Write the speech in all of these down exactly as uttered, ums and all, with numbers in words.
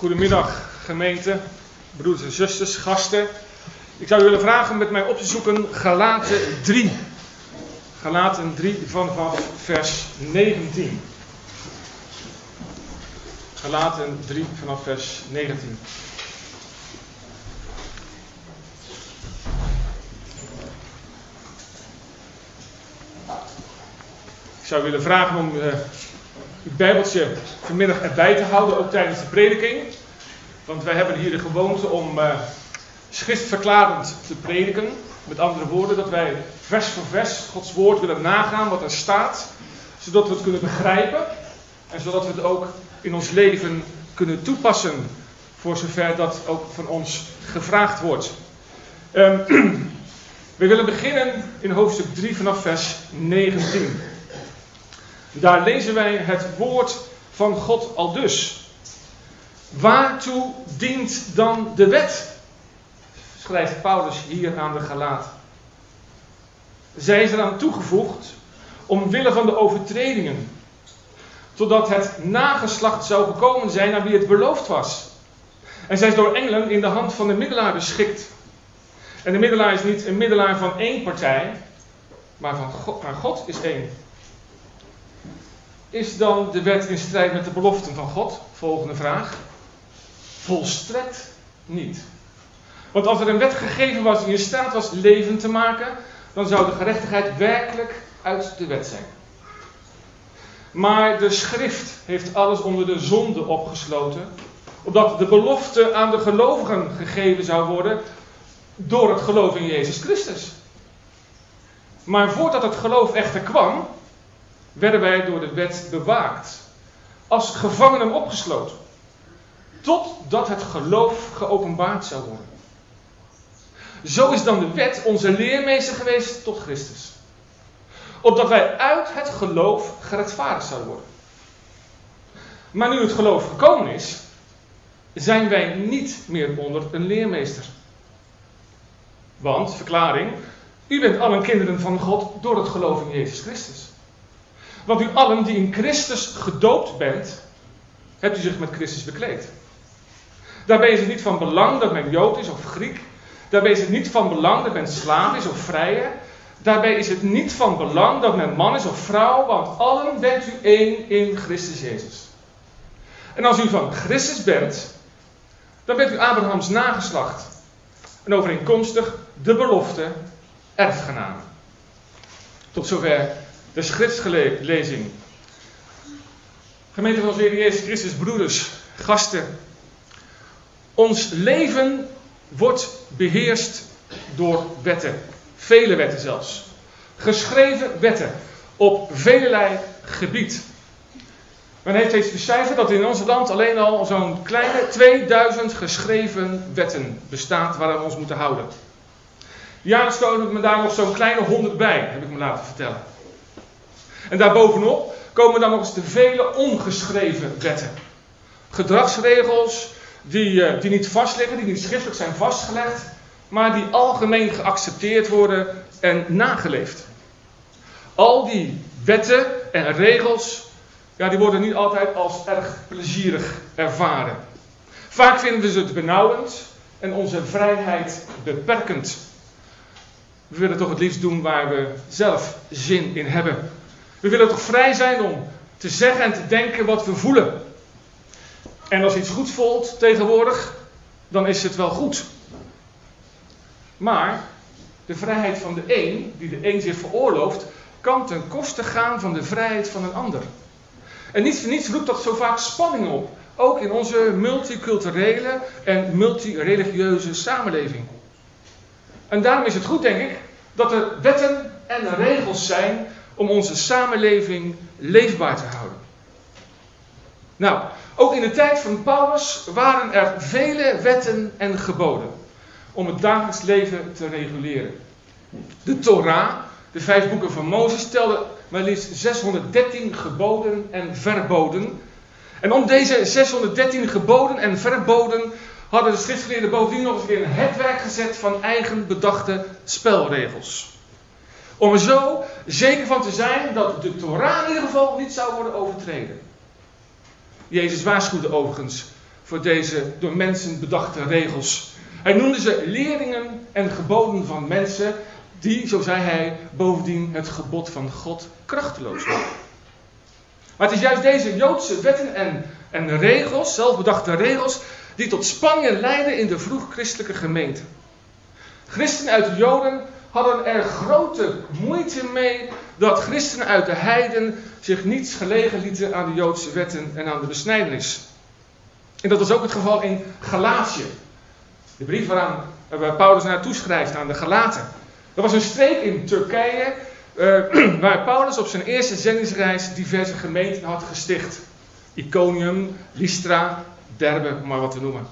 Goedemiddag gemeente, broeders en zusters, gasten. Ik zou u willen vragen met mij op te zoeken Galaten drie. Galaten drie vanaf vers negentien. Galaten drie vanaf vers negentien. Ik zou u willen vragen om uh, uw Bijbeltje vanmiddag erbij te houden, ook tijdens de prediking. Want wij hebben hier de gewoonte om uh, schriftverklarend te prediken. Met andere woorden, dat wij vers voor vers Gods woord willen nagaan wat er staat. Zodat we het kunnen begrijpen. En zodat we het ook in ons leven kunnen toepassen. Voor zover dat ook van ons gevraagd wordt. Um, we willen beginnen in hoofdstuk drie vanaf vers negentien. Daar lezen wij het woord van God aldus. Waartoe dient dan de wet? Schrijft Paulus hier aan de Galaten. Zij is eraan toegevoegd omwille van de overtredingen. Totdat het nageslacht zou gekomen zijn aan wie het beloofd was. En zij is door engelen in de hand van de middelaar beschikt. En de middelaar is niet een middelaar van één partij, maar van God, maar God is één. Is dan de wet in strijd met de beloften van God? Volgende vraag. Volstrekt niet. Want als er een wet gegeven was die in staat was leven te maken, dan zou de gerechtigheid werkelijk uit de wet zijn. Maar de schrift heeft alles onder de zonde opgesloten, opdat de belofte aan de gelovigen gegeven zou worden door het geloof in Jezus Christus. Maar voordat het geloof echter kwam, werden wij door de wet bewaakt, als gevangenen opgesloten, totdat het geloof geopenbaard zou worden. Zo is dan de wet onze leermeester geweest tot Christus, opdat wij uit het geloof gerechtvaardigd zouden worden. Maar nu het geloof gekomen is, zijn wij niet meer onder een leermeester. Want, verklaring, u bent allen kinderen van God door het geloof in Jezus Christus. Want u allen die in Christus gedoopt bent, hebt u zich met Christus bekleed. Daarbij is het niet van belang dat men Jood is of Griek. Daarbij is het niet van belang dat men slaaf is of vrije. Daarbij is het niet van belang dat men man is of vrouw, want allen bent u één in Christus Jezus. En als u van Christus bent, dan bent u Abrahams nageslacht. En overeenkomstig de belofte erfgenamen. Tot zover de schriftlezing. Gemeente van onze Heer Jezus Christus, broeders, gasten. Ons leven wordt beheerst door wetten. Vele wetten zelfs. Geschreven wetten. Op velelei gebied. Men heeft eens becijferd dat in ons land alleen al zo'n kleine tweeduizend geschreven wetten bestaat waar we ons moeten houden. Jaarlijks komen er daar nog zo'n kleine honderd bij, heb ik me laten vertellen. En daarbovenop komen dan nog eens de vele ongeschreven wetten. Gedragsregels die, die niet vastliggen, die niet schriftelijk zijn vastgelegd, maar die algemeen geaccepteerd worden en nageleefd. Al die wetten en regels, ja, die worden niet altijd als erg plezierig ervaren. Vaak vinden we ze het benauwend en onze vrijheid beperkend. We willen toch het liefst doen waar we zelf zin in hebben. We willen toch vrij zijn om te zeggen en te denken wat we voelen. En als iets goed voelt tegenwoordig, dan is het wel goed. Maar de vrijheid van de een, die de een zich veroorlooft, kan ten koste gaan van de vrijheid van een ander. En niet voor niets roept dat zo vaak spanning op. Ook in onze multiculturele en multireligieuze samenleving. En daarom is het goed, denk ik, dat er wetten en regels zijn om onze samenleving leefbaar te houden. Nou, ook in de tijd van Paulus waren er vele wetten en geboden om het dagelijks leven te reguleren. De Torah, de vijf boeken van Mozes, telde maar liefst zeshonderddertien geboden en verboden. En om deze zeshonderddertien geboden en verboden hadden de schriftgeleerden bovendien nog eens in het werk gezet van eigen bedachte spelregels. Om er zo zeker van te zijn dat de Torah in ieder geval niet zou worden overtreden. Jezus waarschuwde overigens voor deze door mensen bedachte regels. Hij noemde ze leringen en geboden van mensen die, zo zei hij, bovendien het gebod van God krachteloos maken. Maar het is juist deze Joodse wetten en, en regels, zelfbedachte regels, die tot spanningen leidden in de vroeg-christelijke gemeente. Christenen uit de Joden hadden er grote moeite mee dat christenen uit de heiden zich niets gelegen lieten aan de Joodse wetten en aan de besnijdenis. En dat was ook het geval in Galatië. De brief waaraan, waar Paulus naartoe schrijft aan de Galaten. Dat was een streek in Turkije uh, waar Paulus op zijn eerste zendingsreis diverse gemeenten had gesticht. Iconium, Lystra, Derbe, om maar wat te noemen.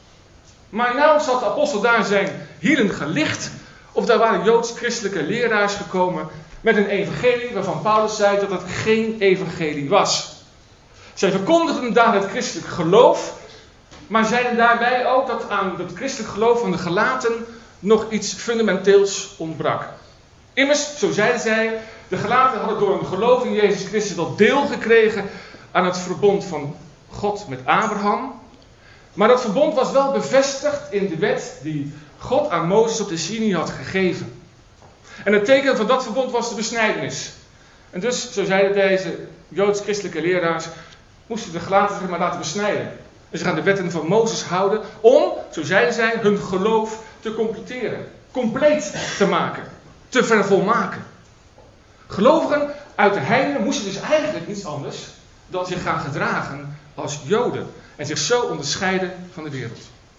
Maar nou zat de apostel daar zijn hielen gelicht, of daar waren joods-christelijke leraars gekomen met een evangelie waarvan Paulus zei dat het geen evangelie was. Zij verkondigden daar het christelijk geloof, maar zeiden daarbij ook dat aan het christelijk geloof van de Galaten nog iets fundamenteels ontbrak. Immers, zo zeiden zij, de Galaten hadden door hun geloof in Jezus Christus al deel gekregen aan het verbond van God met Abraham. Maar dat verbond was wel bevestigd in de wet die God aan Mozes op de Sinai had gegeven. En het teken van dat verbond was de besnijdenis. En dus, zo zeiden deze joods-christelijke leraars, moesten de Galaten zich maar laten besnijden. En zich aan de wetten van Mozes houden om, zo zeiden zij, hun geloof te completeren. Compleet te maken. Te vervolmaken. Gelovigen uit de heidenen moesten dus eigenlijk niets anders dan zich gaan gedragen als Joden. En zich zo onderscheiden van de wereld.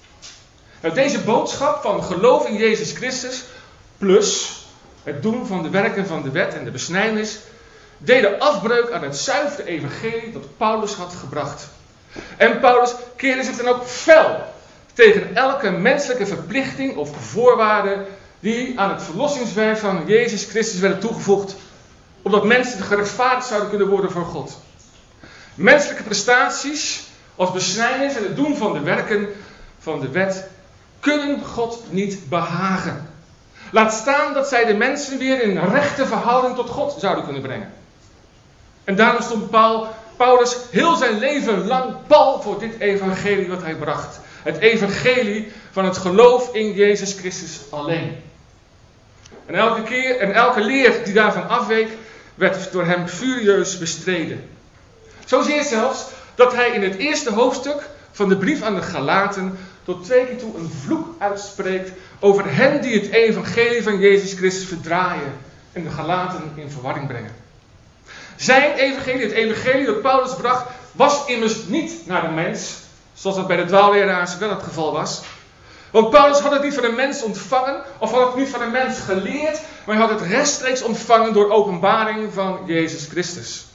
Nou, deze boodschap van geloof in Jezus Christus plus het doen van de werken van de wet en de besnijdenis deden afbreuk aan het zuivere evangelie dat Paulus had gebracht. En Paulus keerde zich dan ook fel tegen elke menselijke verplichting of voorwaarde die aan het verlossingswerk van Jezus Christus werden toegevoegd, opdat mensen gerechtvaardigd zouden kunnen worden voor God. Menselijke prestaties als besnijdenis en het doen van de werken van de wet kunnen God niet behagen. Laat staan dat zij de mensen weer in rechte verhouding tot God zouden kunnen brengen. En daarom stond Paul, Paulus heel zijn leven lang pal voor dit evangelie wat hij bracht. Het evangelie van het geloof in Jezus Christus alleen. En elke keer en elke leer die daarvan afweek, werd door hem furieus bestreden. Zozeer zelfs dat hij in het eerste hoofdstuk van de brief aan de Galaten tot twee keer toe een vloek uitspreekt over hen die het evangelie van Jezus Christus verdraaien en de Galaten in verwarring brengen. Zijn evangelie, het evangelie dat Paulus bracht, was immers niet naar de mens, zoals dat bij de dwaalleraars wel het geval was. Want Paulus had het niet van een mens ontvangen, of had het niet van een mens geleerd, maar hij had het rechtstreeks ontvangen door openbaring van Jezus Christus.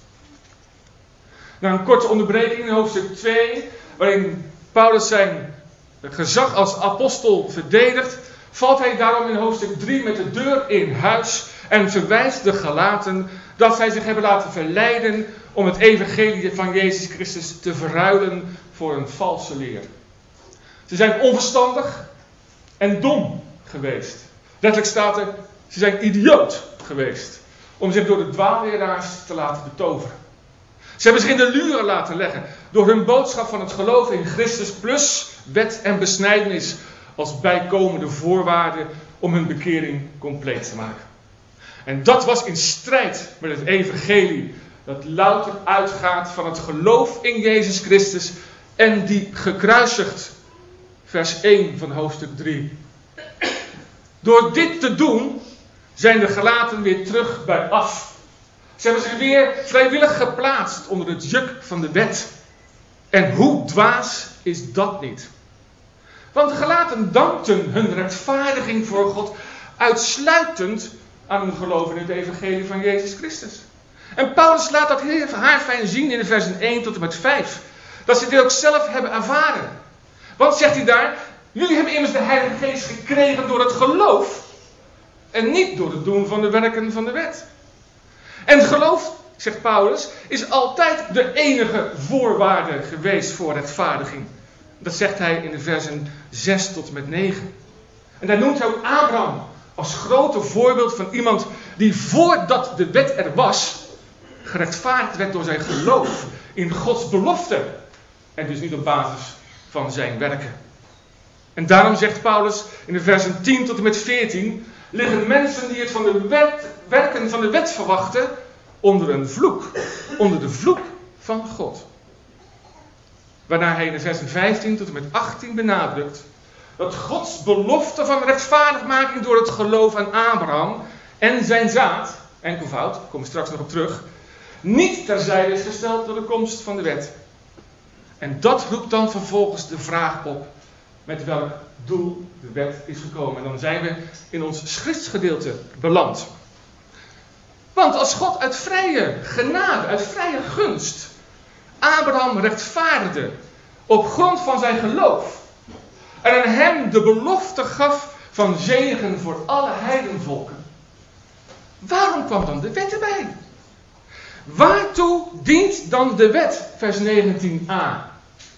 Na een korte onderbreking in hoofdstuk twee, waarin Paulus zijn gezag als apostel verdedigt, valt hij daarom in hoofdstuk drie met de deur in huis en verwijst de Galaten dat zij zich hebben laten verleiden om het evangelie van Jezus Christus te verruilen voor een valse leer. Ze zijn onverstandig en dom geweest. Letterlijk staat er, ze zijn idioot geweest om zich door de dwaalleraars te laten betoveren. Ze hebben zich in de luren laten leggen door hun boodschap van het geloof in Christus plus wet en besnijdenis als bijkomende voorwaarde om hun bekering compleet te maken. En dat was in strijd met het evangelie dat louter uitgaat van het geloof in Jezus Christus en die gekruisigd. Vers één van hoofdstuk drie. Door dit te doen zijn de Galaten weer terug bij af. Ze hebben zich weer vrijwillig geplaatst onder het juk van de wet. En hoe dwaas is dat niet? Want de Galaten dankten hun rechtvaardiging voor God uitsluitend aan hun geloof in het evangelie van Jezus Christus. En Paulus laat dat heel haarfijn zien in de versen één tot en met vijf. Dat ze dit ook zelf hebben ervaren. Want zegt hij daar, jullie hebben immers de Heilige Geest gekregen door het geloof. En niet door het doen van de werken van de wet. En het geloof, zegt Paulus, is altijd de enige voorwaarde geweest voor rechtvaardiging. Dat zegt hij in de versen zes tot en met negen. En daar noemt hij ook Abraham als grote voorbeeld van iemand die voordat de wet er was, gerechtvaardigd werd door zijn geloof in Gods belofte. En dus niet op basis van zijn werken. En daarom zegt Paulus in de versen tien tot en met veertien, liggen mensen die het van de wet, werken van de wet verwachten onder een vloek, onder de vloek van God. Waarna hij in de versen vijftien tot en met achttien benadrukt dat Gods belofte van rechtvaardigmaking door het geloof aan Abraham en zijn zaad, enkelvoud, daar komen we straks nog op terug, niet terzijde is gesteld door de komst van de wet. En dat roept dan vervolgens de vraag op met welk doel de wet is gekomen. En dan zijn we in ons schriftsgedeelte beland. Want als God uit vrije genade, uit vrije gunst, Abraham rechtvaardigde op grond van zijn geloof en aan hem de belofte gaf van zegen voor alle heidenvolken, waarom kwam dan de wet erbij? Waartoe dient dan de wet, vers negentien a?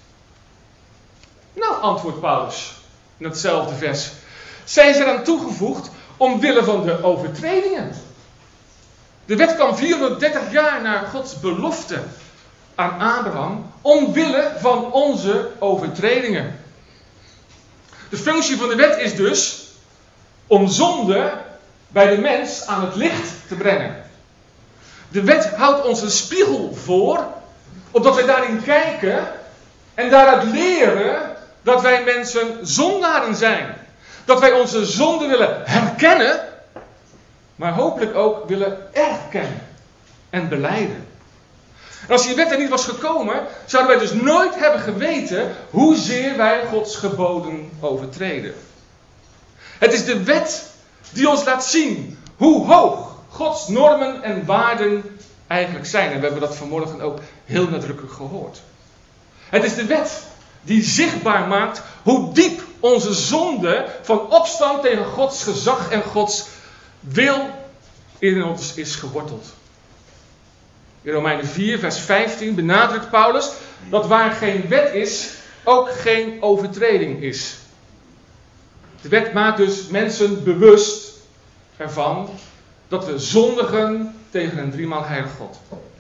Nou, antwoordt Paulus in datzelfde vers. Zij is eraan toegevoegd omwille van de overtredingen. De wet kwam vierhonderddertig jaar na Gods belofte aan Abraham omwille van onze overtredingen. De functie van de wet is dus om zonde bij de mens aan het licht te brengen. De wet houdt ons een spiegel voor, opdat wij daarin kijken en daaruit leren dat wij mensen zondaren zijn. Dat wij onze zonde willen herkennen, maar hopelijk ook willen erkennen en belijden. En als die wet er niet was gekomen, zouden wij dus nooit hebben geweten hoezeer wij Gods geboden overtreden. Het is de wet die ons laat zien hoe hoog Gods normen en waarden eigenlijk zijn. En we hebben dat vanmorgen ook heel nadrukkelijk gehoord. Het is de wet die zichtbaar maakt hoe diep onze zonde van opstand tegen Gods gezag en Gods wil in ons is geworteld. In Romeinen vier, vers vijftien benadrukt Paulus dat waar geen wet is, ook geen overtreding is. De wet maakt dus mensen bewust ervan dat we zondigen tegen een driemaal heilig God.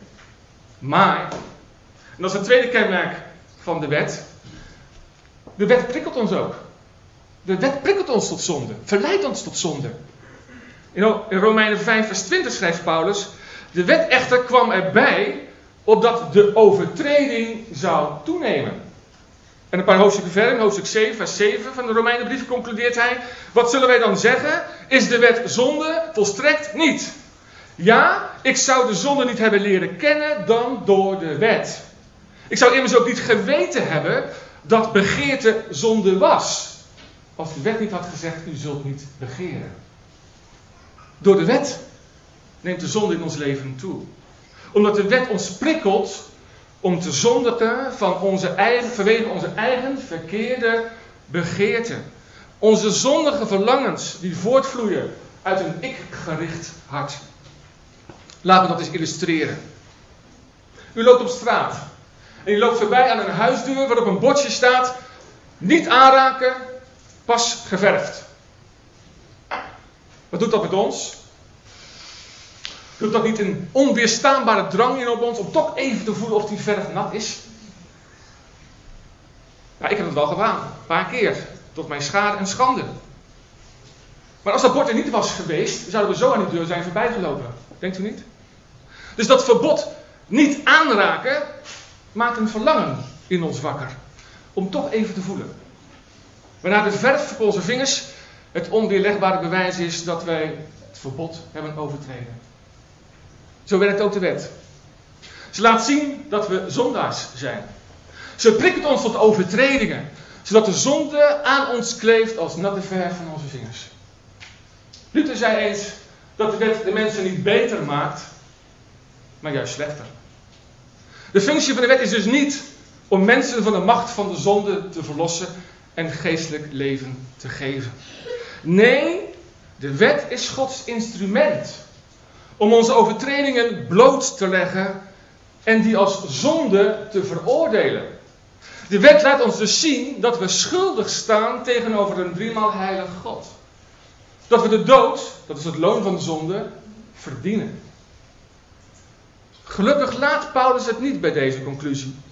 Maar, en dat is het tweede kenmerk van de wet, de wet prikkelt ons ook. De wet prikkelt ons tot zonde, verleidt ons tot zonde. In Romeinen vijf, vers twintig schrijft Paulus, de wet echter kwam erbij opdat de overtreding zou toenemen. En een paar hoofdstukken verder, in hoofdstuk zeven, vers zeven van de Romeinenbrief concludeert hij, wat zullen wij dan zeggen? Is de wet zonde? Volstrekt niet. Ja, ik zou de zonde niet hebben leren kennen dan door de wet. Ik zou immers ook niet geweten hebben dat begeerte zonde was, als de wet niet had gezegd, u zult niet begeren. Door de wet neemt de zonde in ons leven toe. Omdat de wet ons prikkelt om te zondigen van onze eigen, vanwege onze eigen verkeerde begeerten. Onze zondige verlangens die voortvloeien uit een ik-gericht hart. Laten we dat eens illustreren. U loopt op straat en u loopt voorbij aan een huisdeur waarop een bordje staat, niet aanraken, pas geverfd. Wat doet dat met ons? Doet dat niet een onweerstaanbare drang in op ons om toch even te voelen of die verf nat is? Ja, ik heb het wel gedaan, een paar keer, tot mijn schade en schande. Maar als dat bord er niet was geweest, zouden we zo aan die deur zijn voorbijgelopen. Denkt u niet? Dus dat verbod niet aanraken maakt een verlangen in ons wakker. Om toch even te voelen. Waarna de verf op onze vingers het onweerlegbare bewijs is dat wij het verbod hebben overtreden. Zo werkt ook de wet. Ze laat zien dat we zondaars zijn. Ze prikkelt ons tot overtredingen, zodat de zonde aan ons kleeft als natte verf van onze vingers. Luther zei eens dat de wet de mensen niet beter maakt, maar juist slechter. De functie van de wet is dus niet om mensen van de macht van de zonde te verlossen en geestelijk leven te geven. Nee, de wet is Gods instrument om onze overtredingen bloot te leggen en die als zonde te veroordelen. De wet laat ons dus zien dat we schuldig staan tegenover een driemaal heilig God. Dat we de dood, dat is het loon van de zonde, verdienen. Gelukkig laat Paulus het niet bij deze conclusie.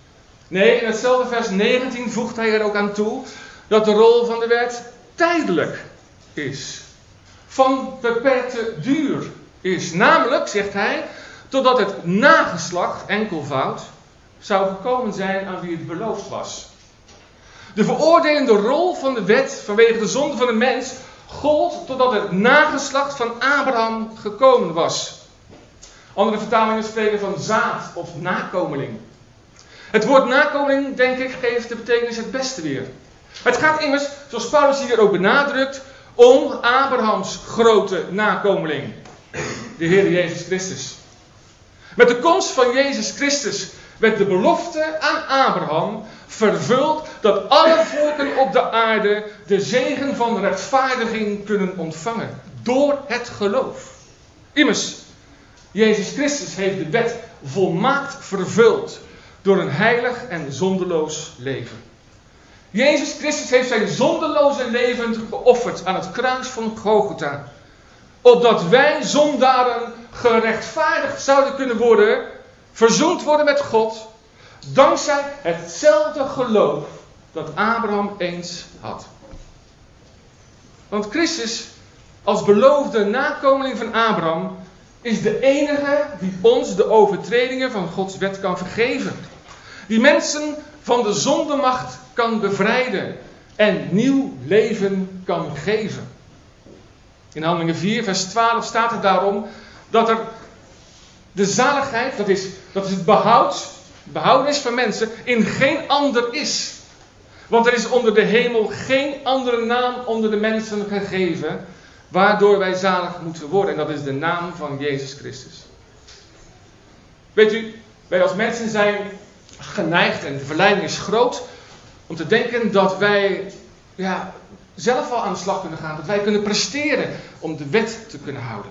Nee, in hetzelfde vers negentien voegt hij er ook aan toe dat de rol van de wet tijdelijk is. Van beperkte duur is. Namelijk, zegt hij, totdat het nageslacht, enkelvoud, zou gekomen zijn aan wie het beloofd was. De veroordelende rol van de wet vanwege de zonde van de mens gold totdat het nageslacht van Abraham gekomen was. Andere vertalingen spreken van zaad of nakomeling. Het woord nakomeling, denk ik, geeft de betekenis het beste weer. Het gaat immers, zoals Paulus hier ook benadrukt, om Abrahams grote nakomeling, de Heer Jezus Christus. Met de komst van Jezus Christus werd de belofte aan Abraham vervuld dat alle volken op de aarde de zegen van rechtvaardiging kunnen ontvangen. Door het geloof. Immers, Jezus Christus heeft de wet volmaakt vervuld door een heilig en zondeloos leven. Jezus Christus heeft zijn zondeloze leven geofferd aan het kruis van Golgotha. Opdat wij zondaren gerechtvaardigd zouden kunnen worden, verzoend worden met God, dankzij hetzelfde geloof dat Abraham eens had. Want Christus, als beloofde nakomeling van Abraham, is de enige die ons de overtredingen van Gods wet kan vergeven. Die mensen van de zondemacht kan bevrijden en nieuw leven kan geven. In Handelingen vier, vers twaalf staat er daarom dat er de zaligheid, dat is, dat is het behoud, behoudenis van mensen, in geen ander is. Want er is onder de hemel geen andere naam onder de mensen gegeven, waardoor wij zalig moeten worden. En dat is de naam van Jezus Christus. Weet u, wij als mensen zijn geneigd, en de verleiding is groot, om te denken dat wij ja, zelf al aan de slag kunnen gaan. Dat wij kunnen presteren om de wet te kunnen houden.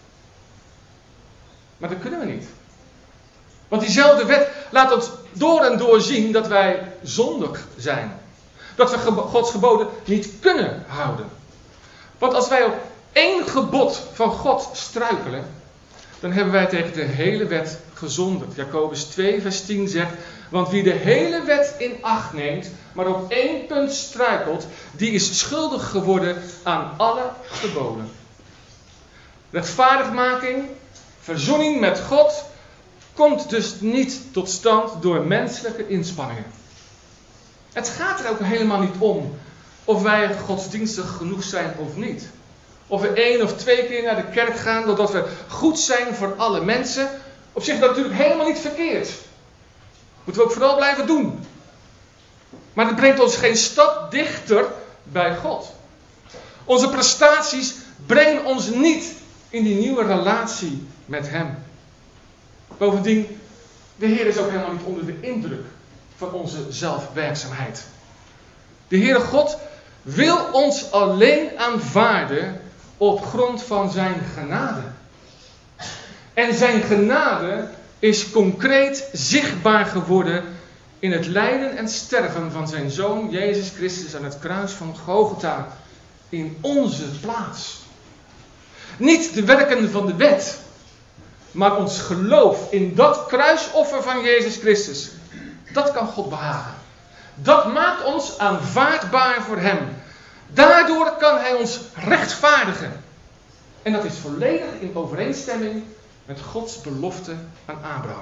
Maar dat kunnen we niet. Want diezelfde wet laat ons door en door zien dat wij zondig zijn. Dat we Gods geboden niet kunnen houden. Want als wij op één gebod van God struikelen, dan hebben wij tegen de hele wet gezondigd. Jacobus twee vers tien zegt, want wie de hele wet in acht neemt, maar op één punt struikelt, die is schuldig geworden aan alle geboden. Rechtvaardigmaking, verzoening met God, komt dus niet tot stand door menselijke inspanningen. Het gaat er ook helemaal niet om of wij godsdienstig genoeg zijn of niet. Of we één of twee keer naar de kerk gaan, doordat we goed zijn voor alle mensen. Op zich is dat natuurlijk helemaal niet verkeerd. Moeten we ook vooral blijven doen. Maar het brengt ons geen stap dichter bij God. Onze prestaties brengen ons niet in die nieuwe relatie met Hem. Bovendien, de Heer is ook helemaal niet onder de indruk van onze zelfwerkzaamheid. De Heere God wil ons alleen aanvaarden op grond van zijn genade. En zijn genade is concreet zichtbaar geworden in het lijden en sterven van zijn Zoon Jezus Christus aan het kruis van Golgotha in onze plaats. Niet de werken van de wet, maar ons geloof in dat kruisoffer van Jezus Christus. Dat kan God behagen. Dat maakt ons aanvaardbaar voor Hem. Daardoor kan Hij ons rechtvaardigen. En dat is volledig in overeenstemming met Gods belofte aan Abraham.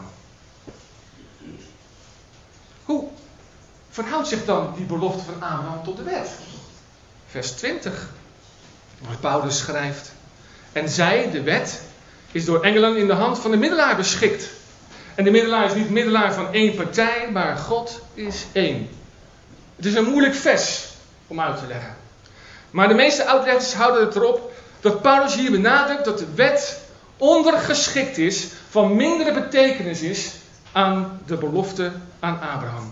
Hoe verhoudt zich dan die belofte van Abraham tot de wet? Vers twintig, waar Paulus schrijft. En zij, de wet, is door engelen in de hand van de middelaar beschikt. En de middelaar is niet middelaar van één partij, maar God is één. Het is een moeilijk vers om uit te leggen. Maar de meeste uitleggers houden het erop dat Paulus hier benadrukt dat de wet ondergeschikt is, van mindere betekenis is aan de belofte aan Abraham.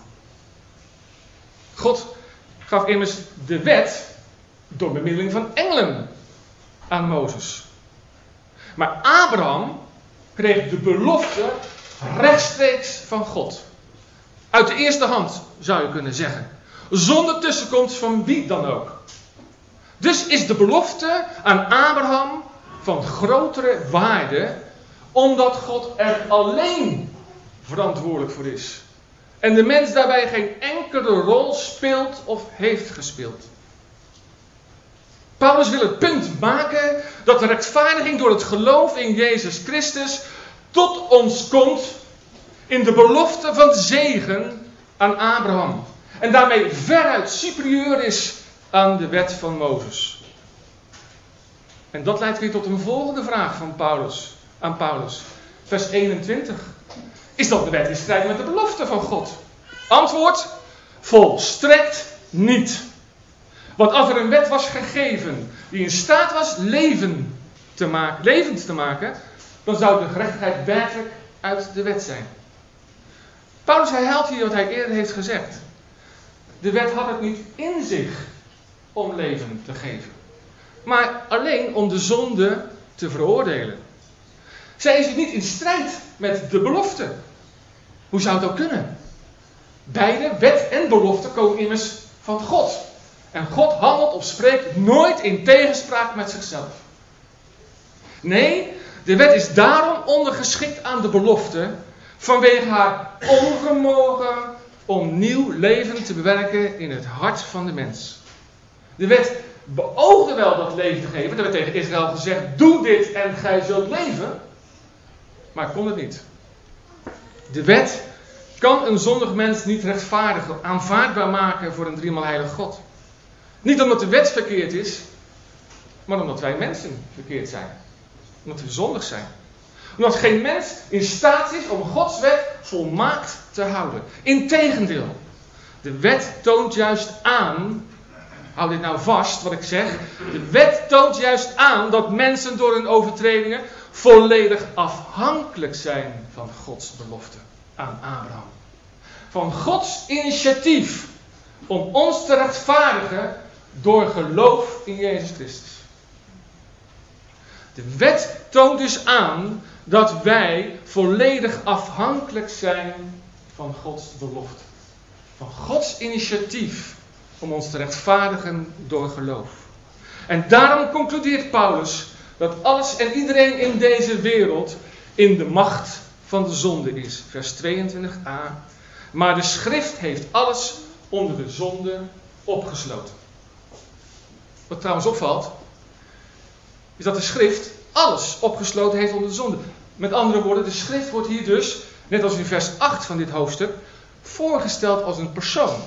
God gaf immers de wet door bemiddeling van engelen aan Mozes. Maar Abraham kreeg de belofte rechtstreeks van God. Uit de eerste hand, zou je kunnen zeggen. Zonder tussenkomst van wie dan ook. Dus is de belofte aan Abraham van grotere waarde, omdat God er alleen verantwoordelijk voor is. En de mens daarbij geen enkele rol speelt of heeft gespeeld. Paulus wil het punt maken dat de rechtvaardiging door het geloof in Jezus Christus tot ons komt in de belofte van de zegen aan Abraham. En daarmee veruit superieur is aan de wet van Mozes. En dat leidt weer tot een volgende vraag van Paulus, aan Paulus. Vers eenentwintig. Is dan de wet in strijd met de belofte van God? Antwoord: volstrekt niet. Want als er een wet was gegeven die in staat was leven te maken, levend te maken, dan zou de gerechtigheid werkelijk uit de wet zijn. Paulus herhaalt hier wat hij eerder heeft gezegd. De wet had het niet in zich om leven te geven, maar alleen om de zonde te veroordelen. Zij is niet in strijd met de belofte. Hoe zou het ook kunnen? Beide, wet en belofte, komen immers van God. En God handelt of spreekt nooit in tegenspraak met zichzelf. Nee, de wet is daarom ondergeschikt aan de belofte, vanwege haar onvermogen om nieuw leven te bewerken in het hart van de mens. De wet beoogde wel dat leven te geven. Er werd tegen Israël gezegd: doe dit en gij zult leven. Maar kon het niet. De wet kan een zondig mens niet rechtvaardig, aanvaardbaar maken voor een driemaal heilig God. Niet omdat de wet verkeerd is, maar omdat wij mensen verkeerd zijn. Omdat we zondig zijn. Omdat geen mens in staat is om Gods wet volmaakt te houden. Integendeel, de wet toont juist aan, hou dit nou vast wat ik zeg, de wet toont juist aan dat mensen door hun overtredingen volledig afhankelijk zijn van Gods belofte aan Abraham. Van Gods initiatief om ons te rechtvaardigen door geloof in Jezus Christus. De wet toont dus aan dat wij volledig afhankelijk zijn van Gods belofte. Van Gods initiatief om ons te rechtvaardigen door geloof. En daarom concludeert Paulus dat alles en iedereen in deze wereld in de macht van de zonde is. Vers tweeëntwintig a. Maar de schrift heeft alles onder de zonde opgesloten. Wat trouwens opvalt, is dat de schrift alles opgesloten heeft onder de zonde. Met andere woorden, de schrift wordt hier dus, net als in vers acht van dit hoofdstuk, voorgesteld als een persoon.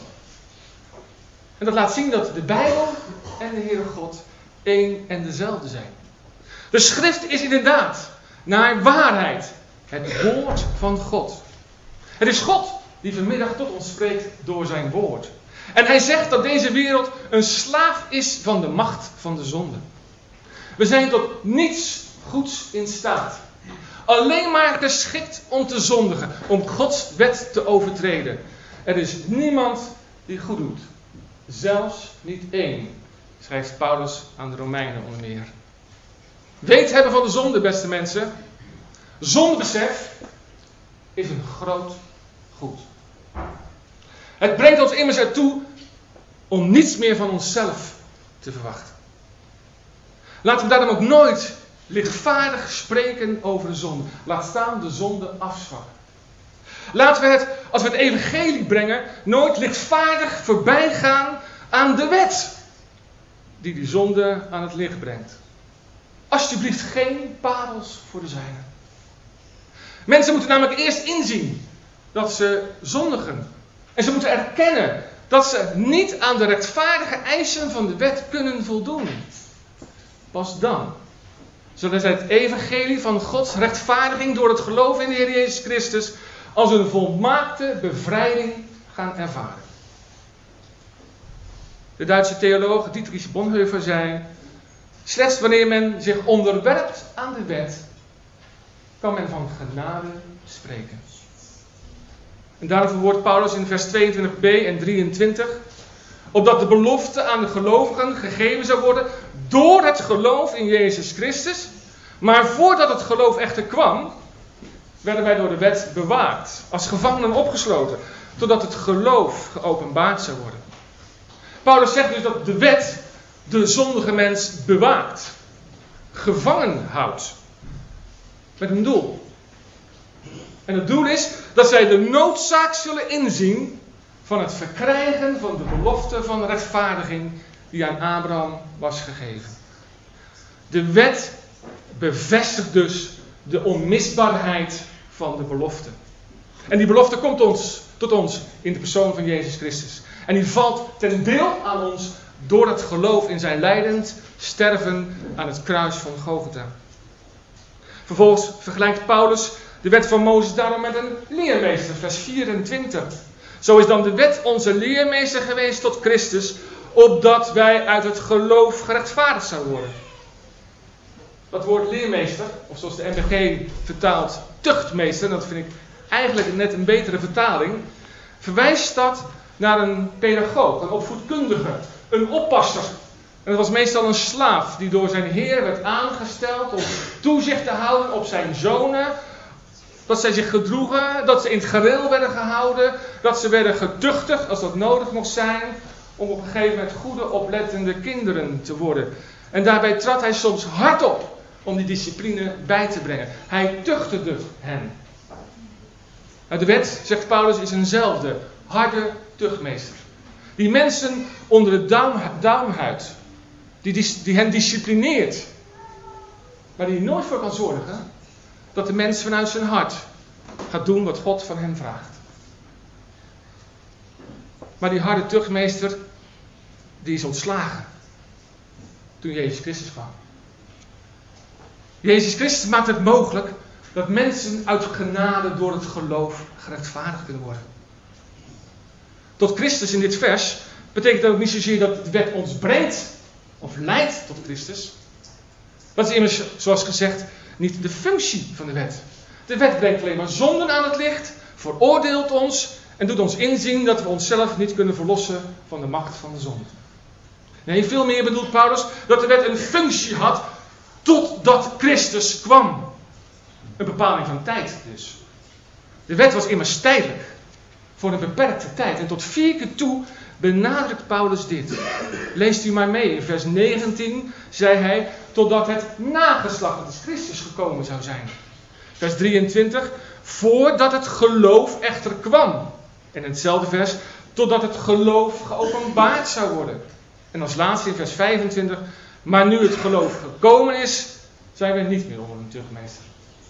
En dat laat zien dat de Bijbel en de Heere God één en dezelfde zijn. De schrift is inderdaad, naar waarheid, het woord van God. Het is God die vanmiddag tot ons spreekt door zijn woord. En hij zegt dat deze wereld een slaaf is van de macht van de zonde. We zijn tot niets goeds in staat. Alleen maar geschikt om te zondigen, om Gods wet te overtreden. Er is niemand die goed doet. Zelfs niet één, schrijft Paulus aan de Romeinen onder meer. Weet hebben van de zonde, beste mensen. Zondebesef is een groot goed. Het brengt ons immers ertoe om niets meer van onszelf te verwachten. Laten we daarom ook nooit lichtvaardig spreken over de zonde. Laat staan de zonde afzwakken. Laten we het, als we het evangelie brengen, nooit lichtvaardig voorbij gaan aan de wet die die zonde aan het licht brengt. Alsjeblieft geen parels voor de zijnen. Mensen moeten namelijk eerst inzien dat ze zondigen. En ze moeten erkennen dat ze niet aan de rechtvaardige eisen van de wet kunnen voldoen. Pas dan zullen zij het evangelie van Gods rechtvaardiging door het geloof in de Heer Jezus Christus als een volmaakte bevrijding gaan ervaren. De Duitse theoloog Dietrich Bonhoeffer zei: slechts wanneer men zich onderwerpt aan de wet, kan men van genade spreken. En daarom verwoordt Paulus in vers tweeëntwintig b en drieëntwintig, opdat de belofte aan de gelovigen gegeven zou worden door het geloof in Jezus Christus. Maar voordat het geloof echter kwam, werden wij door de wet bewaakt, als gevangenen opgesloten, totdat het geloof geopenbaard zou worden. Paulus zegt dus dat de wet de zondige mens bewaakt, gevangen houdt, met een doel. En het doel is dat zij de noodzaak zullen inzien van het verkrijgen van de belofte van rechtvaardiging die aan Abraham was gegeven. De wet bevestigt dus de onmisbaarheid van de belofte. En die belofte komt ons, tot ons in de persoon van Jezus Christus. En die valt ten deel aan ons door het geloof in zijn lijdend sterven aan het kruis van Golgotha. Vervolgens vergelijkt Paulus de wet van Mozes daarom met een leermeester, vers vierentwintig. Zo is dan de wet onze leermeester geweest tot Christus, opdat wij uit het geloof gerechtvaardigd zouden worden. Dat woord leermeester, of zoals de N B G vertaalt, tuchtmeester, dat vind ik eigenlijk net een betere vertaling, verwijst dat naar een pedagoog, een opvoedkundige, een oppasser. En dat was meestal een slaaf die door zijn heer werd aangesteld om toezicht te houden op zijn zonen. Dat zij zich gedroegen, dat ze in het gareel werden gehouden, dat ze werden getuchtigd als dat nodig mocht zijn, om op een gegeven moment goede, oplettende kinderen te worden. En daarbij trad hij soms hard op om die discipline bij te brengen. Hij tuchtigde hen. Nou, de wet, zegt Paulus, is eenzelfde harde tuchtmeester. Die mensen onder de duim, duimhuid, die, die, die hen disciplineert, maar die er nooit voor kan zorgen dat de mens vanuit zijn hart gaat doen wat God van hem vraagt. Maar die harde tuchtmeester, die is ontslagen toen Jezus Christus kwam. Jezus Christus maakt het mogelijk dat mensen uit genade door het geloof gerechtvaardigd kunnen worden. Tot Christus in dit vers betekent dat ook niet zozeer dat de wet ons brengt of leidt tot Christus. Dat is immers, zoals gezegd, niet de functie van de wet. De wet brengt alleen maar zonden aan het licht, veroordeelt ons en doet ons inzien dat we onszelf niet kunnen verlossen van de macht van de zonde. Nee, veel meer bedoelt Paulus dat de wet een functie had totdat Christus kwam. Een bepaling van tijd dus. De wet was immers tijdelijk, voor een beperkte tijd. En tot vier keer toe benadrukt Paulus dit. Leest u maar mee. In vers negentien zei hij, totdat het nageslacht, dat is Christus, gekomen zou zijn. Vers drieëntwintig, voordat het geloof echter kwam. En in hetzelfde vers, totdat het geloof geopenbaard zou worden. En als laatste in vers vijfentwintig, maar nu het geloof gekomen is, zijn we niet meer onder een tuchtmeester.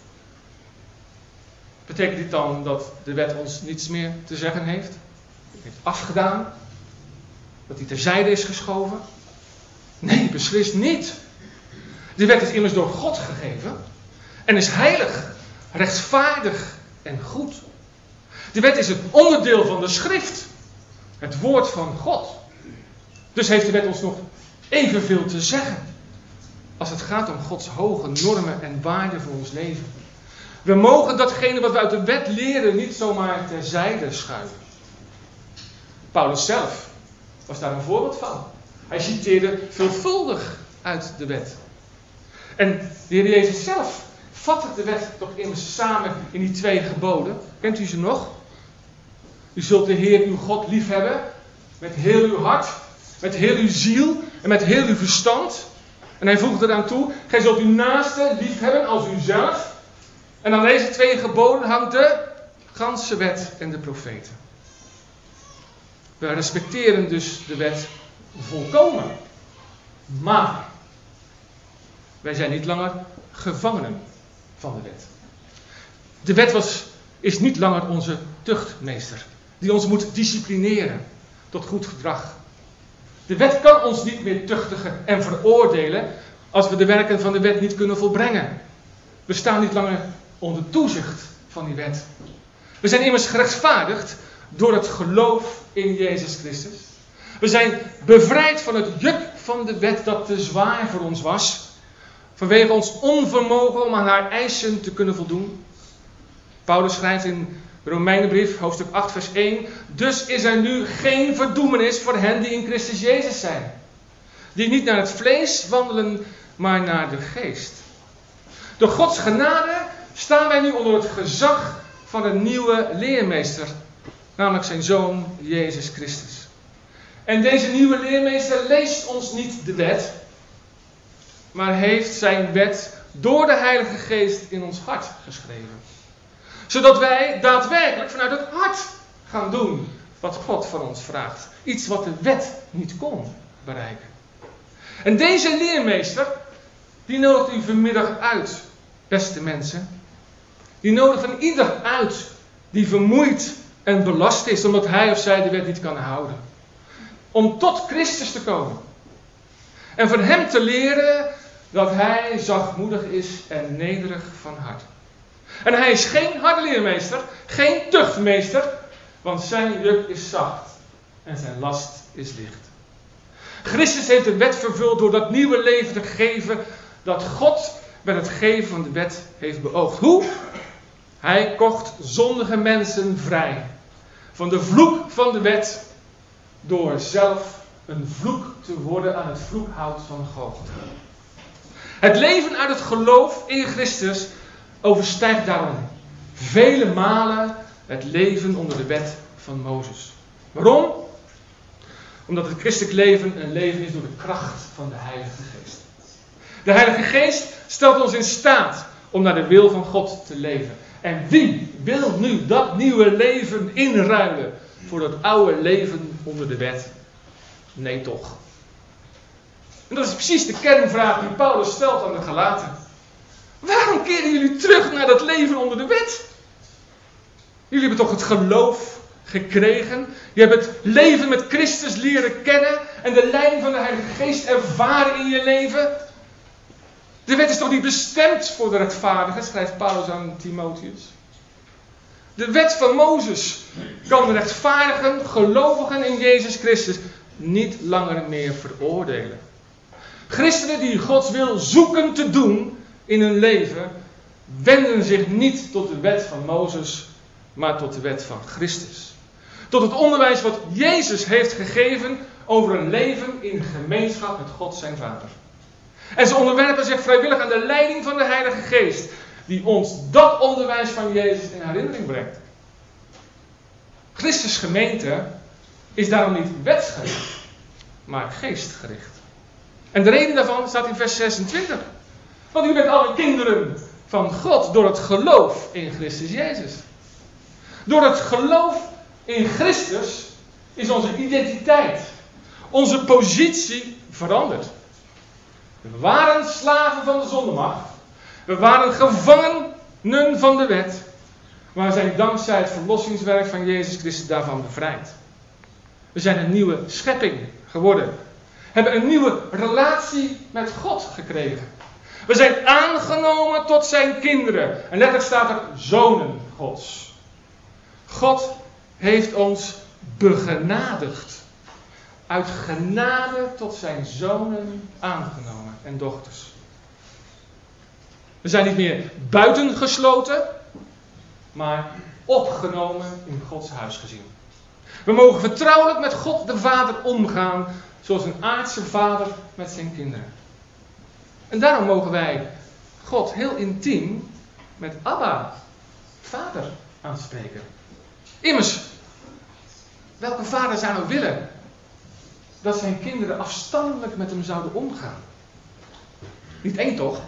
Betekent dit dan dat de wet ons niets meer te zeggen heeft? Heeft afgedaan? Dat die terzijde is geschoven? Nee, beslist niet. De wet is immers door God gegeven en is heilig, rechtvaardig en goed. De wet is een onderdeel van de schrift, het woord van God. Dus heeft de wet ons nog evenveel te zeggen als het gaat om Gods hoge normen en waarden voor ons leven. We mogen datgene wat we uit de wet leren niet zomaar terzijde schuiven. Paulus zelf was daar een voorbeeld van. Hij citeerde veelvuldig uit de wet. En de Heer Jezus zelf vatte de wet toch immers samen in die twee geboden. Kent u ze nog? U zult de Heer uw God lief hebben met heel uw hart, met heel uw ziel en met heel uw verstand. En hij voegde eraan toe, gij zult uw naaste lief hebben als uzelf. En aan deze twee geboden hangt de ganse wet en de profeten. We respecteren dus de wet volkomen. Maar wij zijn niet langer gevangenen van de wet. De wet was, is niet langer onze tuchtmeester, die ons moet disciplineren tot goed gedrag. De wet kan ons niet meer tuchtigen en veroordelen als we de werken van de wet niet kunnen volbrengen. We staan niet langer onder toezicht van die wet. We zijn immers gerechtvaardigd door het geloof in Jezus Christus. We zijn bevrijd van het juk van de wet dat te zwaar voor ons was, vanwege ons onvermogen om aan haar eisen te kunnen voldoen. Paulus schrijft in de Romeinenbrief, hoofdstuk acht, vers één. Dus is er nu geen verdoemenis voor hen die in Christus Jezus zijn. Die niet naar het vlees wandelen, maar naar de geest. Door Gods genade staan wij nu onder het gezag van een nieuwe leermeester. Namelijk zijn Zoon, Jezus Christus. En deze nieuwe leermeester leest ons niet de wet, maar heeft zijn wet door de Heilige Geest in ons hart geschreven. Zodat wij daadwerkelijk vanuit het hart gaan doen wat God van ons vraagt. Iets wat de wet niet kon bereiken. En deze leermeester, die nodigt u vanmiddag uit, beste mensen. Die nodigt van ieder uit die vermoeid en belast is omdat hij of zij de wet niet kan houden. Om tot Christus te komen. En van hem te leren dat hij zachtmoedig is en nederig van hart. En hij is geen harde leermeester, geen tuchtmeester, want zijn juk is zacht en zijn last is licht. Christus heeft de wet vervuld door dat nieuwe leven te geven dat God met het geven van de wet heeft beoogd. Hoe? Hij kocht zondige mensen vrij van de vloek van de wet door zelf een vloek te worden aan het vloekhout van Golgotha. Het leven uit het geloof in Christus overstijgt daarom vele malen het leven onder de wet van Mozes. Waarom? Omdat het christelijk leven een leven is door de kracht van de Heilige Geest. De Heilige Geest stelt ons in staat om naar de wil van God te leven. En wie wil nu dat nieuwe leven inruilen voor dat oude leven onder de wet? Nee toch. En dat is precies de kernvraag die Paulus stelt aan de Galaten. Waarom keren jullie terug naar dat leven onder de wet? Jullie hebben toch het geloof gekregen? Je hebt het leven met Christus leren kennen en de leiding van de Heilige Geest ervaren in je leven? De wet is toch niet bestemd voor de rechtvaardigen, schrijft Paulus aan Timotheus. De wet van Mozes kan de rechtvaardigen, gelovigen in Jezus Christus niet langer meer veroordelen. Christenen die Gods wil zoeken te doen in hun leven, wenden zich niet tot de wet van Mozes, maar tot de wet van Christus. Tot het onderwijs wat Jezus heeft gegeven over een leven in gemeenschap met God zijn Vader. En ze onderwerpen zich vrijwillig aan de leiding van de Heilige Geest, die ons dat onderwijs van Jezus in herinnering brengt. Christus gemeente is daarom niet wetsgericht, maar geestgericht. En de reden daarvan staat in vers zesentwintig. Want u bent alle kinderen van God door het geloof in Christus Jezus. Door het geloof in Christus is onze identiteit, onze positie veranderd. We waren slaven van de zondemacht. We waren gevangenen van de wet. Maar we zijn dankzij het verlossingswerk van Jezus Christus daarvan bevrijd. We zijn een nieuwe schepping geworden. Hebben een nieuwe relatie met God gekregen. We zijn aangenomen tot zijn kinderen. En letterlijk staat er zonen Gods. God heeft ons begenadigd. Uit genade tot zijn zonen aangenomen en dochters. We zijn niet meer buitengesloten, maar opgenomen in Gods huisgezin. We mogen vertrouwelijk met God de Vader omgaan, zoals een aardse vader met zijn kinderen. En daarom mogen wij God heel intiem met Abba, Vader, aanspreken. Immers, welke vader zou nou willen dat zijn kinderen afstandelijk met hem zouden omgaan? Niet één toch?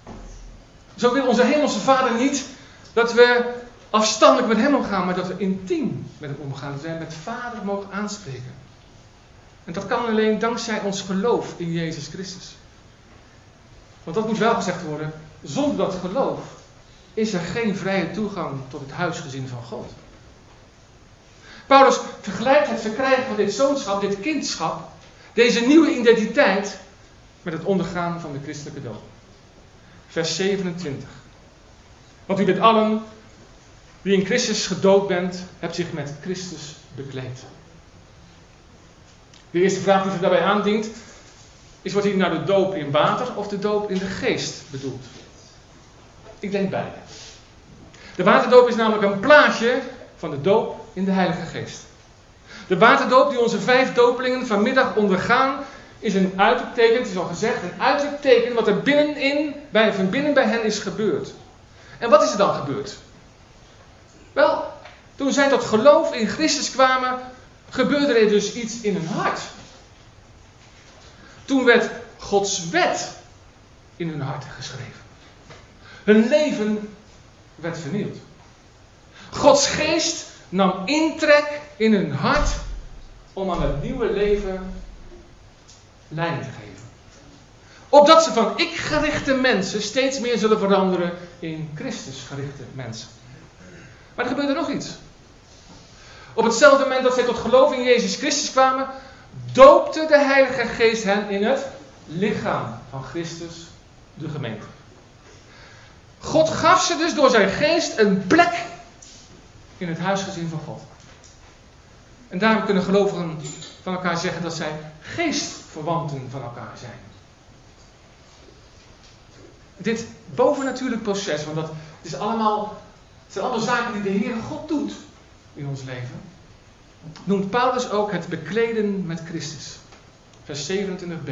Zo wil onze hemelse Vader niet dat we afstandelijk met hem omgaan, maar dat we intiem met hem omgaan. Dat wij met Vader mogen aanspreken. En dat kan alleen dankzij ons geloof in Jezus Christus. Want dat moet wel gezegd worden, zonder dat geloof is er geen vrije toegang tot het huisgezin van God. Paulus vergelijkt het verkrijgen van dit zoonschap, dit kindschap, deze nieuwe identiteit met het ondergaan van de christelijke doop. Vers zevenentwintig. Want u bent allen, wie in Christus gedoopt bent, hebt zich met Christus bekleed. De eerste vraag die zich daarbij aandient, is wordt hier nou de doop in water of de doop in de geest bedoeld? Ik denk beide. De waterdoop is namelijk een plaatje van de doop in de Heilige Geest. De waterdoop die onze vijf dopelingen vanmiddag ondergaan, is een uiterlijk teken, het is al gezegd, een uiterlijk teken wat er binnenin, bij, van binnen bij hen is gebeurd. En wat is er dan gebeurd? Wel, toen zij tot geloof in Christus kwamen, gebeurde er dus iets in hun hart. Toen werd Gods wet in hun hart geschreven. Hun leven werd vernieuwd. Gods geest nam intrek in hun hart om aan het nieuwe leven leiding te geven. Opdat ze van ik-gerichte mensen steeds meer zullen veranderen in Christus-gerichte mensen. Maar er gebeurde nog iets. Op hetzelfde moment dat zij tot geloof in Jezus Christus kwamen, doopte de Heilige Geest hen in het lichaam van Christus, de gemeente. God gaf ze dus door zijn geest een plek in het huisgezin van God. En daarom kunnen gelovigen van elkaar zeggen dat zij geestverwanten van elkaar zijn. Dit bovennatuurlijk proces, want dat is allemaal, het zijn allemaal zaken die de Heere God doet in ons leven, noemt Paulus ook het bekleden met Christus. Vers zevenentwintig b.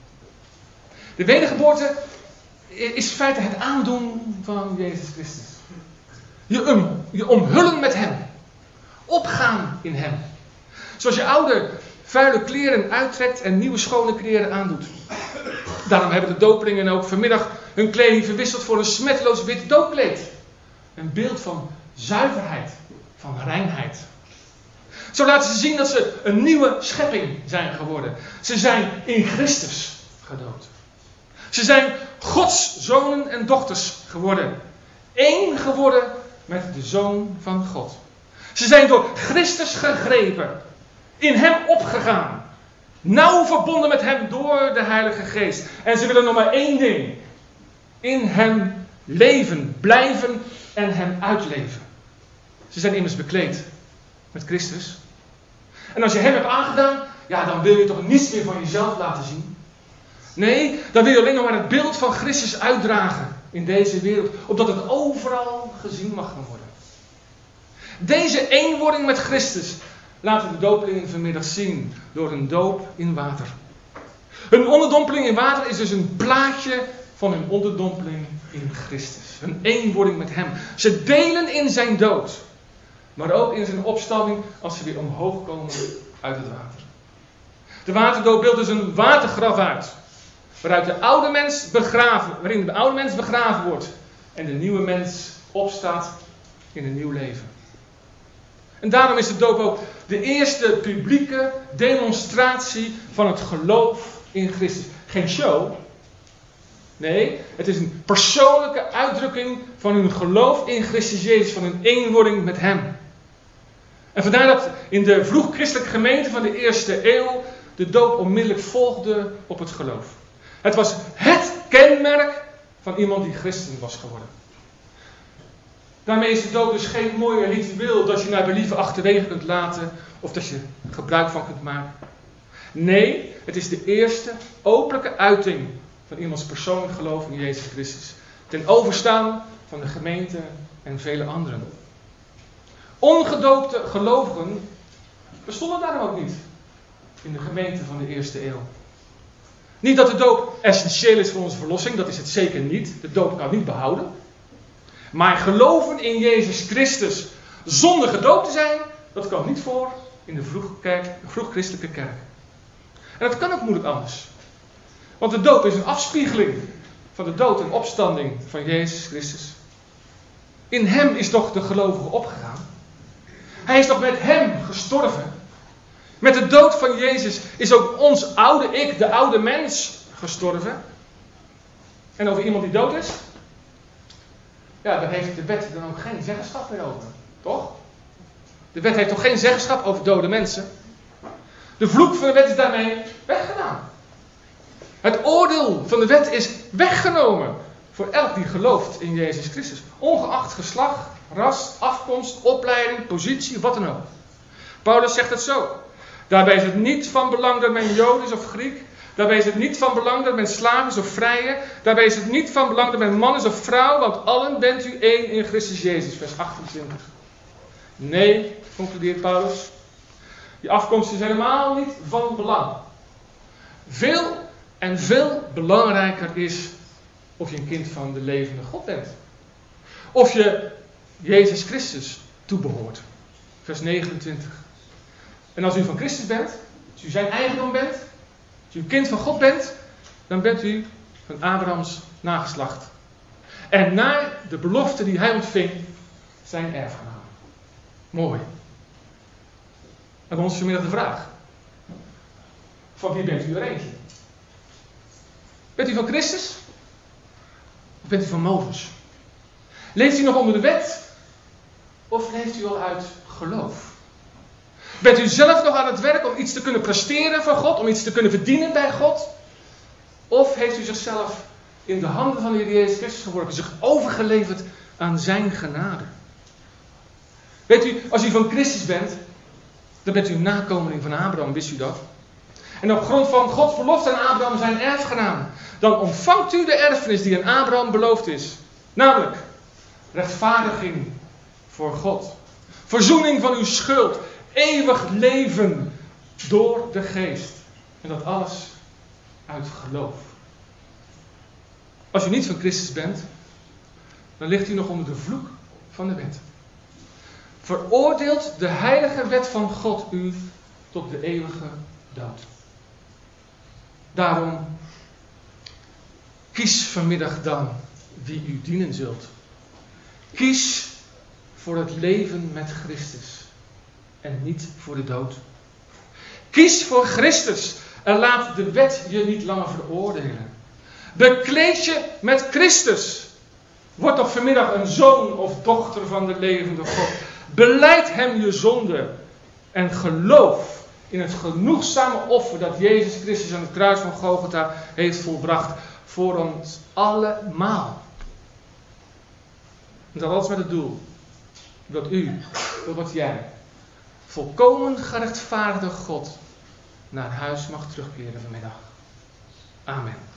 De wedergeboorte is in feite het aandoen van Jezus Christus. Je, um, je omhullen met hem. Opgaan in hem. Zoals je oude vuile kleren uittrekt en nieuwe schone kleren aandoet. Daarom hebben de dopelingen ook vanmiddag hun kleding verwisseld voor een smetteloos wit doopkleed. Een beeld van zuiverheid, van reinheid. Zo laten ze zien dat ze een nieuwe schepping zijn geworden. Ze zijn in Christus gedoopt. Ze zijn Gods zonen en dochters geworden. Eén geworden met de Zoon van God. Ze zijn door Christus gegrepen. In hem opgegaan. Nauw verbonden met hem door de Heilige Geest. En ze willen nog maar één ding. In hem leven, blijven en hem uitleven. Ze zijn immers bekleed met Christus. En als je hem hebt aangedaan, ja, dan wil je toch niets meer van jezelf laten zien. Nee, dan wil je alleen nog maar het beeld van Christus uitdragen in deze wereld. Opdat het overal gezien mag gaan worden. Deze eenwording met Christus laten de dopelingen vanmiddag zien door een doop in water. Hun onderdompeling in water is dus een plaatje van hun onderdompeling in Christus. Hun eenwording met hem. Ze delen in zijn dood. Maar ook in zijn opstanding als ze weer omhoog komen uit het water. De waterdoop beeldt dus een watergraf uit. Waaruit de oude mens begraven, waarin de oude mens begraven wordt. En de nieuwe mens opstaat in een nieuw leven. En daarom is de doop ook de eerste publieke demonstratie van het geloof in Christus. Geen show. Nee, het is een persoonlijke uitdrukking van hun geloof in Christus Jezus. Van hun eenwording met hem. En vandaar dat in de vroeg-christelijke gemeente van de eerste eeuw de doop onmiddellijk volgde op het geloof. Het was het kenmerk van iemand die christen was geworden. Daarmee is de doop dus geen mooi ritueel dat je naar believen achterwege kunt laten of dat je gebruik van kunt maken. Nee, het is de eerste openlijke uiting van iemands persoonlijk geloof in Jezus Christus. Ten overstaan van de gemeente en vele anderen. Ongedoopte gelovigen bestonden daarom ook niet in de gemeente van de eerste eeuw. Niet dat de doop essentieel is voor onze verlossing, dat is het zeker niet. De doop kan niet behouden. Maar geloven in Jezus Christus zonder gedoopt te zijn, dat kwam niet voor in de vroeg-kerk, vroeg-christelijke kerk. En dat kan ook moeilijk anders. Want de doop is een afspiegeling van de dood en opstanding van Jezus Christus. In hem is toch de gelovige opgegaan. Hij is toch met hem gestorven. Met de dood van Jezus is ook ons oude ik, de oude mens, gestorven. En over iemand die dood is, ja, daar heeft de wet dan ook geen zeggenschap meer over. Toch? De wet heeft toch geen zeggenschap over dode mensen? De vloek van de wet is daarmee weggedaan. Het oordeel van de wet is weggenomen voor elk die gelooft in Jezus Christus. Ongeacht geslacht, ras, afkomst, opleiding, positie, wat dan ook. Paulus zegt het zo. Daarbij is het niet van belang dat men Jood is of Griek. Daarbij is het niet van belang dat men slaaf is of vrije. Daarbij is het niet van belang dat men man is of vrouw. Want allen bent u één in Christus Jezus. Vers achtentwintig. Nee, concludeert Paulus. Die afkomst is helemaal niet van belang. Veel en veel belangrijker is of je een kind van de levende God bent. Of je Jezus Christus toebehoort. Vers negenentwintig. En als u van Christus bent, als u zijn eigendom bent, als u een kind van God bent, dan bent u van Abrahams nageslacht. En naar de belofte die hij ontving, zijn erfgenaam. Mooi. En ons vanmiddag de vraag. Van wie bent u er eentje? Bent u van Christus? Of bent u van Mozes? Leeft u nog onder de wet? Of leeft u al uit geloof? Bent u zelf nog aan het werk om iets te kunnen presteren voor God? Om iets te kunnen verdienen bij God? Of heeft u zichzelf in de handen van de Heer Jezus Christus geworpen? Zich overgeleverd aan zijn genade? Weet u, als u van Christus bent, dan bent u een nakomeling van Abraham, wist u dat? En op grond van Gods belofte aan Abraham zijn erfgenaam, dan ontvangt u de erfenis die aan Abraham beloofd is. Namelijk, rechtvaardiging voor God. Verzoening van uw schuld. Eeuwig leven door de geest. En dat alles uit geloof. Als u niet van Christus bent, dan ligt u nog onder de vloek van de wet. Veroordeelt de heilige wet van God u tot de eeuwige dood. Daarom, kies vanmiddag dan wie u dienen zult. Kies voor het leven met Christus en niet voor de dood. Kies voor Christus en laat de wet je niet langer veroordelen. Bekleed je met Christus. Word toch vanmiddag een zoon of dochter van de levende God. Belijd hem je zonde en geloof in het genoegzame offer dat Jezus Christus aan het kruis van Golgotha heeft volbracht voor ons allemaal. En dat alles met het doel dat u, dat jij, volkomen gerechtvaardigde God naar huis mag terugkeren vanmiddag. Amen.